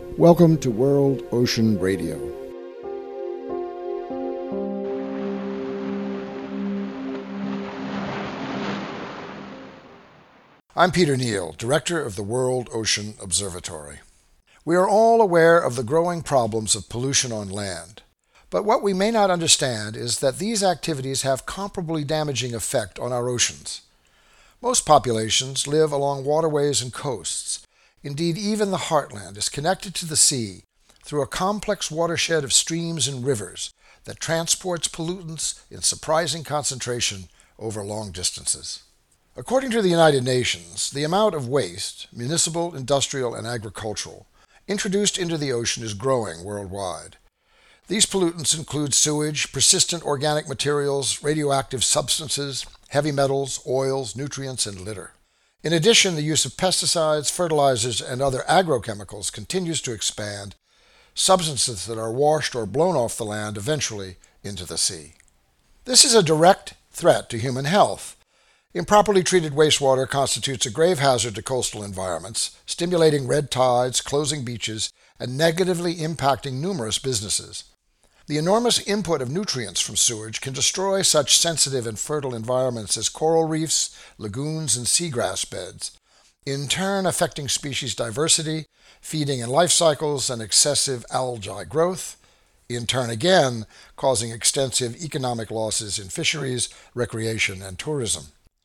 Welcome to World Ocean Radio. I'm Peter Neal, Director of the World Ocean Observatory. We are all aware of the growing problems of pollution on land, but what we may not understand is that these activities have comparably damaging effect on our oceans. Most populations live along waterways and coasts. Indeed, even the heartland is connected to the sea through a complex watershed of streams and rivers that transports pollutants in surprising concentration over long distances. According to the United Nations, the amount of waste, municipal, industrial, and agricultural, introduced into the ocean is growing worldwide. These pollutants include sewage, persistent organic materials, radioactive substances, heavy metals, oils, nutrients, and litter. In addition, the use of pesticides, fertilizers, and other agrochemicals continues to expand, substances that are washed or blown off the land eventually into the sea. This is a direct threat to human health. Improperly treated wastewater constitutes a grave hazard to coastal environments, stimulating red tides, closing beaches, and negatively impacting numerous businesses. The enormous input of nutrients from sewage can destroy such sensitive and fertile environments as coral reefs, lagoons, and seagrass beds, in turn affecting species diversity, feeding and life cycles, and excessive algae growth, in turn again causing extensive economic losses in fisheries, recreation, and tourism.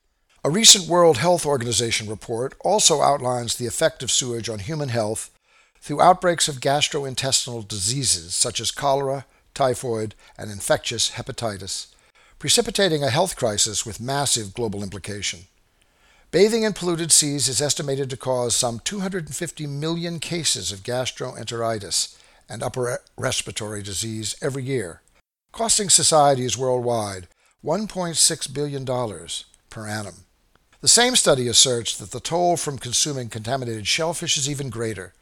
A recent World Health Organization report also outlines the effect of sewage on human health through outbreaks of gastrointestinal diseases such as cholera, typhoid, and infectious hepatitis, precipitating a health crisis with massive global implication. Bathing in polluted seas is estimated to cause some 250 million cases of gastroenteritis and upper respiratory disease every year, costing societies worldwide $1.6 billion per annum. The same study asserts that the toll from consuming contaminated shellfish is even greater,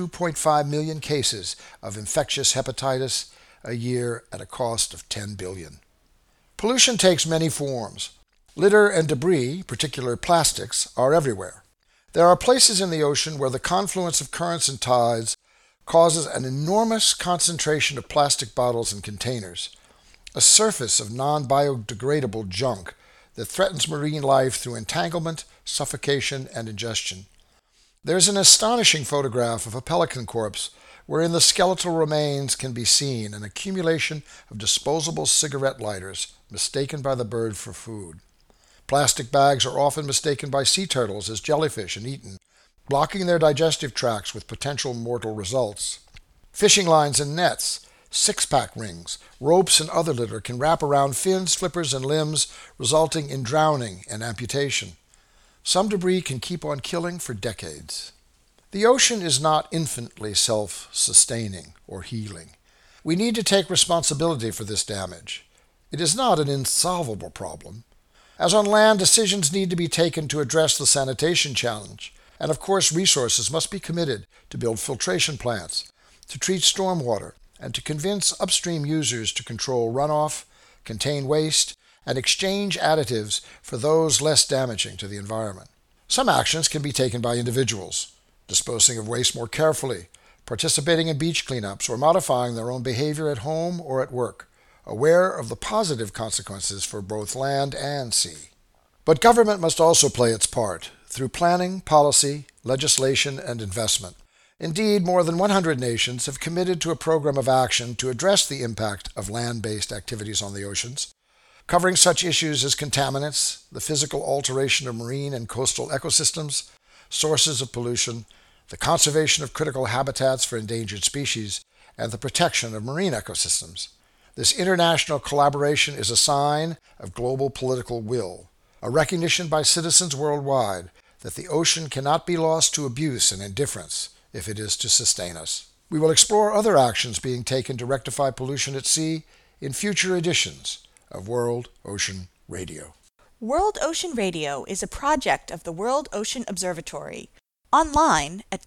2.5 million cases of infectious hepatitis a year at a cost of $10 billion. Pollution takes many forms. Litter and debris, particularly plastics, are everywhere. There are places in the ocean where the confluence of currents and tides causes an enormous concentration of plastic bottles and containers, a surface of non-biodegradable junk that threatens marine life through entanglement, suffocation, and ingestion. There's an astonishing photograph of a pelican corpse wherein the skeletal remains can be seen, an accumulation of disposable cigarette lighters mistaken by the bird for food. Plastic bags are often mistaken by sea turtles as jellyfish and eaten, blocking their digestive tracts with potential mortal results. Fishing lines and nets, six-pack rings, ropes, and other litter can wrap around fins, flippers, and limbs, resulting in drowning and amputation. Some debris can keep on killing for decades. The ocean is not infinitely self-sustaining or healing. We need to take responsibility for this damage. It is not an insolvable problem. As on land, decisions need to be taken to address the sanitation challenge, and of course resources must be committed to build filtration plants, to treat stormwater, and to convince upstream users to control runoff, contain waste, and exchange additives for those less damaging to the environment. Some actions can be taken by individuals, disposing of waste more carefully, participating in beach cleanups, or modifying their own behavior at home or at work, aware of the positive consequences for both land and sea. But government must also play its part through planning, policy, legislation, and investment. Indeed, more than 100 nations have committed to a program of action to address the impact of land-based activities on the oceans, covering such issues as contaminants, the physical alteration of marine and coastal ecosystems, sources of pollution, the conservation of critical habitats for endangered species, and the protection of marine ecosystems. This international collaboration is a sign of global political will, a recognition by citizens worldwide that the ocean cannot be lost to abuse and indifference if it is to sustain us. We will explore other actions being taken to rectify pollution at sea in future editions of World Ocean Radio. World Ocean Radio is a project of the World Ocean Observatory. Online at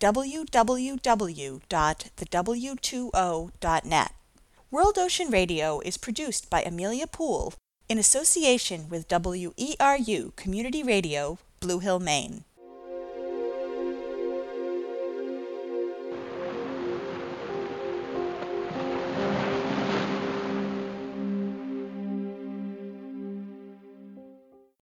www.thew20.net. World Ocean Radio is produced by Amelia Poole in association with WERU Community Radio, Blue Hill, Maine.